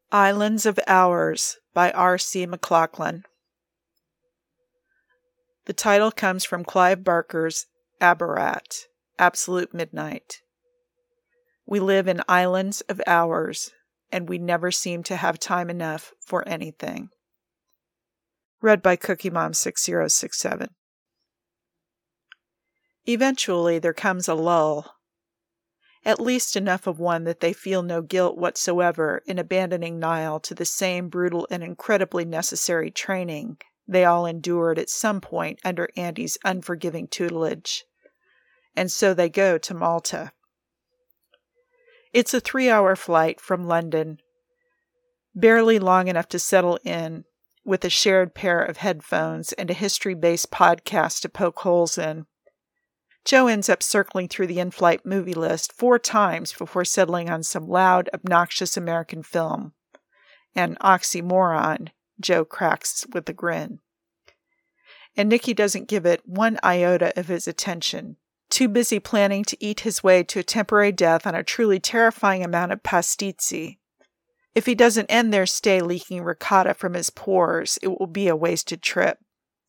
Islands of Hours by R.C. McLachlan. The title comes from Clive Barker's Abarat, Absolute Midnight. We live in islands of hours, and we never seem to have time enough for anything. Read by Cookie Mom 6067. Eventually there comes a lull, at least enough of one that they feel no guilt whatsoever in abandoning Nile to the same brutal and incredibly necessary training they all endured at some point under Andy's unforgiving tutelage. And so they go to Malta. It's a 3-hour flight from London, barely long enough to settle in with a shared pair of headphones and a history-based podcast to poke holes in. Joe ends up circling through the in-flight movie list 4 times before settling on some loud, obnoxious American film. An oxymoron, Joe cracks with a grin. And Nicky doesn't give it 1 iota of his attention, too busy planning to eat his way to a temporary death on a truly terrifying amount of pasticci. If he doesn't end their stay leaking ricotta from his pores, it will be a wasted trip.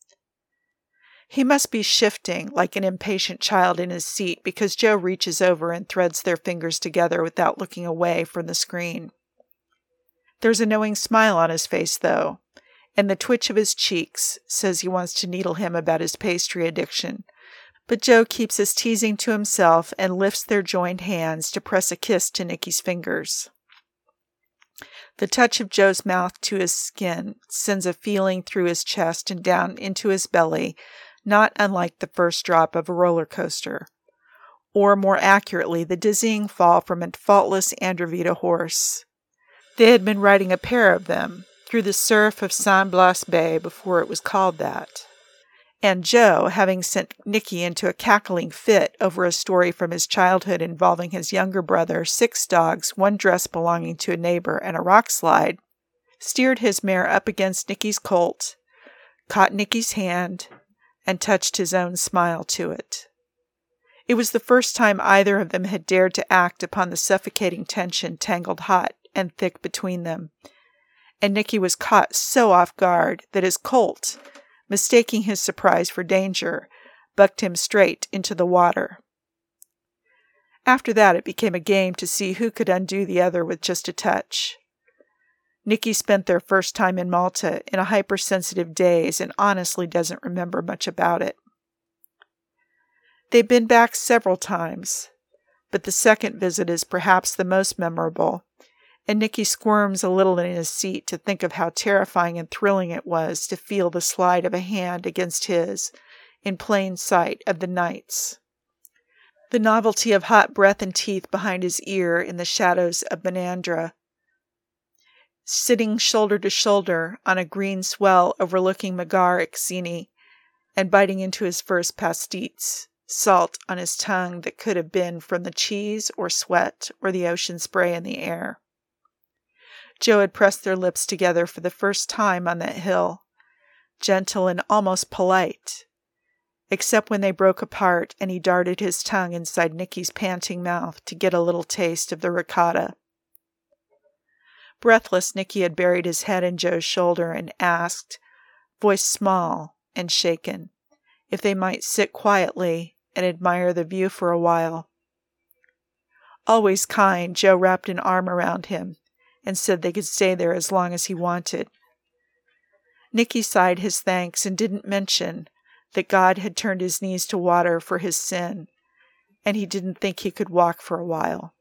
He must be shifting like an impatient child in his seat because Joe reaches over and threads their fingers together without looking away from the screen. There's a knowing smile on his face, though, and the twitch of his cheeks says he wants to needle him about his pastry addiction. But Joe keeps his teasing to himself and lifts their joined hands to press a kiss to Nicky's fingers. The touch of Joe's mouth to his skin sends a feeling through his chest and down into his belly, not unlike the first drop of a roller coaster, or more accurately, the dizzying fall from a faultless Androvita horse. They had been riding a pair of them through the surf of San Blas Bay before it was called that. And Joe, having sent Nicky into a cackling fit over a story from his childhood involving his younger brother, 6 dogs, 1 dress belonging to a neighbor, and a rock slide, steered his mare up against Nicky's colt, caught Nicky's hand, and touched his own smile to it. It was the first time either of them had dared to act upon the suffocating tension tangled hot and thick between them, and Nicky was caught so off guard that his colt, mistaking his surprise for danger, bucked him straight into the water. After that it became a game to see who could undo the other with just a touch. Nicky spent their first time in Malta in a hypersensitive daze and honestly doesn't remember much about it. They've been back several times, but the second visit is perhaps the most memorable, and Nicky squirms a little in his seat to think of how terrifying and thrilling it was to feel the slide of a hand against his, in plain sight of the knights. The novelty of hot breath and teeth behind his ear in the shadows of Menandra, sitting shoulder to shoulder on a green swell overlooking Megar Ixini, and biting into his first pastis, salt on his tongue that could have been from the cheese or sweat or the ocean spray in the air. Joe had pressed their lips together for the first time on that hill, gentle and almost polite, except when they broke apart and he darted his tongue inside Nicky's panting mouth to get a little taste of the ricotta. Breathless, Nicky had buried his head in Joe's shoulder and asked, voice small and shaken, if they might sit quietly and admire the view for a while. Always kind, Joe wrapped an arm around him and said they could stay there as long as he wanted. Nicky sighed his thanks and didn't mention that God had turned his knees to water for his sin, and he didn't think he could walk for a while.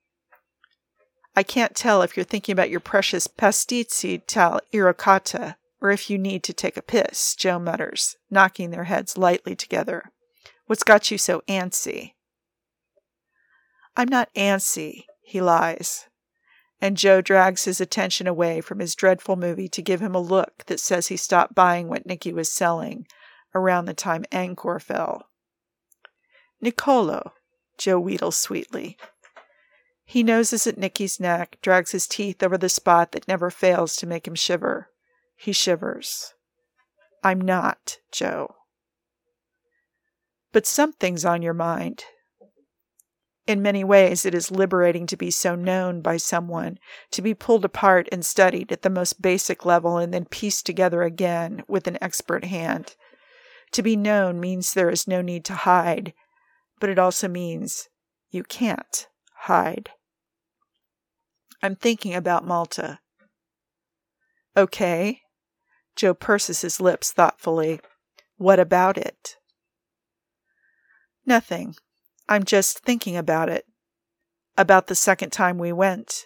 I can't tell if you're thinking about your precious pasticci tal irocata, or if you need to take a piss, Joe mutters, knocking their heads lightly together. What's got you so antsy? I'm not antsy, he lies, and Joe drags his attention away from his dreadful movie to give him a look that says he stopped buying what Nicky was selling around the time Angkor fell. Nicolo, Joe wheedles sweetly. He noses at Nicky's neck, drags his teeth over the spot that never fails to make him shiver. He shivers. I'm not, Joe. But something's on your mind. In many ways, it is liberating to be so known by someone, to be pulled apart and studied at the most basic level and then pieced together again with an expert hand. To be known means there is no need to hide, but it also means you can't hide. I'm thinking about Malta. Okay. Joe purses his lips thoughtfully. What about it? Nothing. I'm just thinking about it. About the second time we went.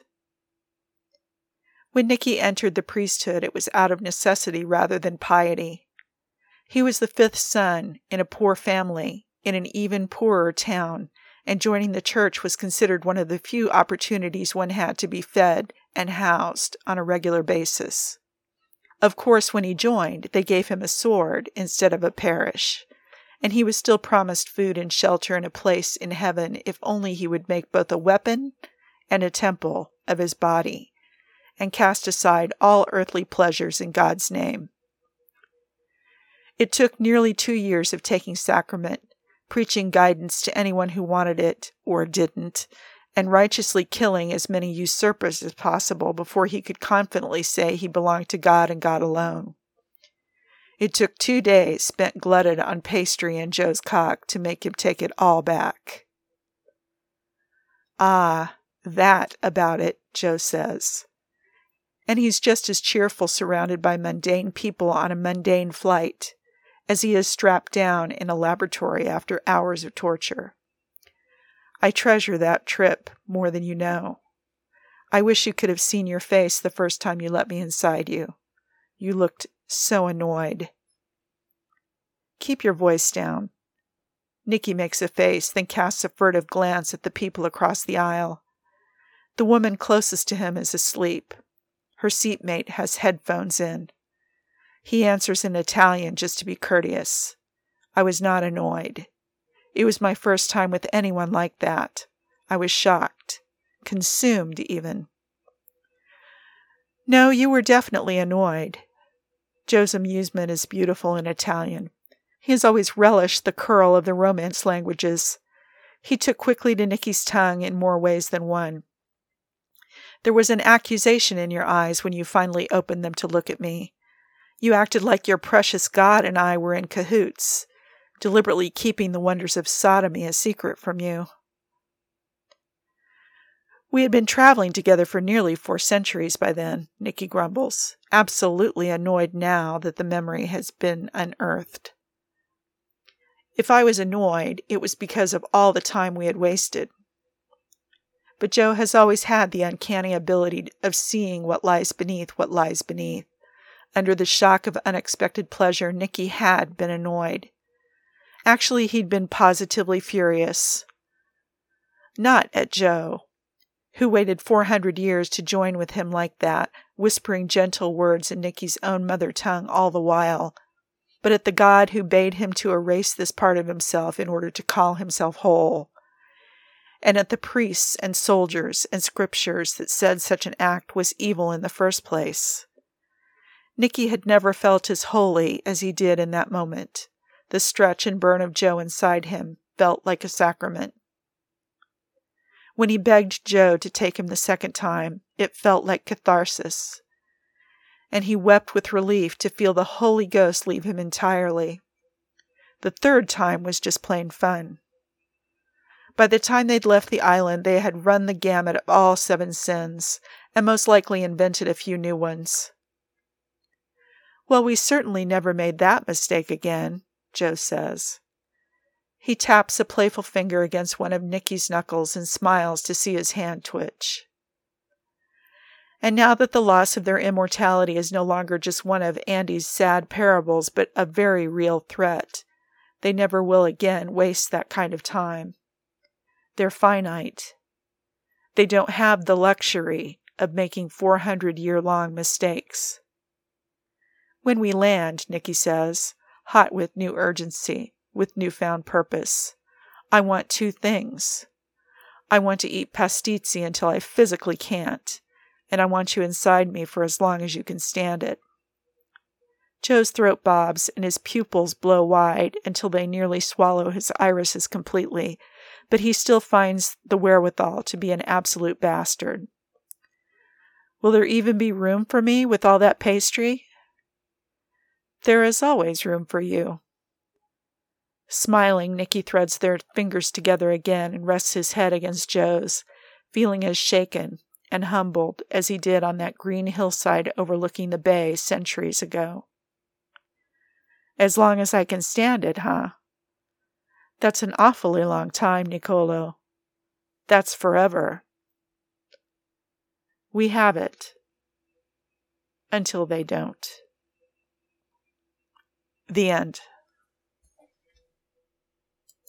When Nicky entered the priesthood, it was out of necessity rather than piety. He was the fifth son in a poor family, in an even poorer town, and joining the church was considered one of the few opportunities one had to be fed and housed on a regular basis. Of course, when he joined, they gave him a sword instead of a parish, and he was still promised food and shelter and a place in heaven if only he would make both a weapon and a temple of his body, and cast aside all earthly pleasures in God's name. It took nearly 2 years of taking sacrament, preaching guidance to anyone who wanted it or didn't, and righteously killing as many usurpers as possible before he could confidently say he belonged to God and God alone. It took 2 days spent glutted on pastry and Joe's cock to make him take it all back. Ah, that about it, Joe says. And he's just as cheerful surrounded by mundane people on a mundane flight as he is strapped down in a laboratory after hours of torture. I treasure that trip more than you know. I wish you could have seen your face the first time you let me inside you. You looked so annoyed. Keep your voice down. Nicky makes a face, then casts a furtive glance at the people across the aisle. The woman closest to him is asleep. Her seatmate has headphones in. He answers in Italian just to be courteous. I was not annoyed. It was my first time with anyone like that. I was shocked. Consumed, even. No, you were definitely annoyed. Joe's amusement is beautiful in Italian. He has always relished the curl of the Romance languages. He took quickly to Nicky's tongue in more ways than one. There was an accusation in your eyes when you finally opened them to look at me. You acted like your precious God and I were in cahoots, deliberately keeping the wonders of sodomy a secret from you. We had been traveling together for nearly 4 centuries by then, Nicky grumbles, absolutely annoyed now that the memory has been unearthed. If I was annoyed, it was because of all the time we had wasted. But Joe has always had the uncanny ability of seeing what lies beneath what lies beneath. Under the shock of unexpected pleasure, Nicky had been annoyed. Actually, he'd been positively furious. Not at Joe, who waited 400 years to join with him like that, whispering gentle words in Nicky's own mother tongue all the while, but at the God who bade him to erase this part of himself in order to call himself whole, and at the priests and soldiers and scriptures that said such an act was evil in the first place. Nicky had never felt as holy as he did in that moment. The stretch and burn of Joe inside him felt like a sacrament. When he begged Joe to take him the second time, it felt like catharsis. And he wept with relief to feel the Holy Ghost leave him entirely. The third time was just plain fun. By the time they'd left the island, they had run the gamut of all 7 sins, and most likely invented a few new ones. Well, we certainly never made that mistake again, Joe says. He taps a playful finger against one of Nicky's knuckles and smiles to see his hand twitch. And now that the loss of their immortality is no longer just one of Andy's sad parables, but a very real threat, they never will again waste that kind of time. They're finite. They don't have the luxury of making 400-year-long mistakes. When we land, Nicky says, hot with new urgency, with newfound purpose, I want 2 things. I want to eat pasticci until I physically can't, and I want you inside me for as long as you can stand it. Joe's throat bobs and his pupils blow wide until they nearly swallow his irises completely, but he still finds the wherewithal to be an absolute bastard. Will there even be room for me with all that pastry? There is always room for you. Smiling, Nicky threads their fingers together again and rests his head against Joe's, feeling as shaken and humbled as he did on that green hillside overlooking the bay centuries ago. As long as I can stand it, huh? That's an awfully long time, Nicolo. That's forever. We have it. Until they don't. The end.